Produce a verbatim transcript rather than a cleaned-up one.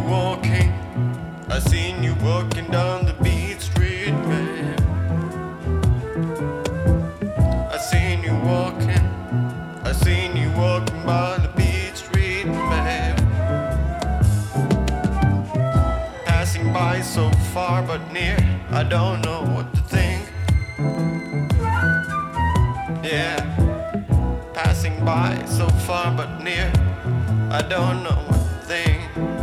walking, I seen you walking down the beat street, babe. I seen you walking, I seen you walking by the beat street, babe. Passing by so far but near, I don't know what to think. Yeah, passing by so far but near, I don't know what to think.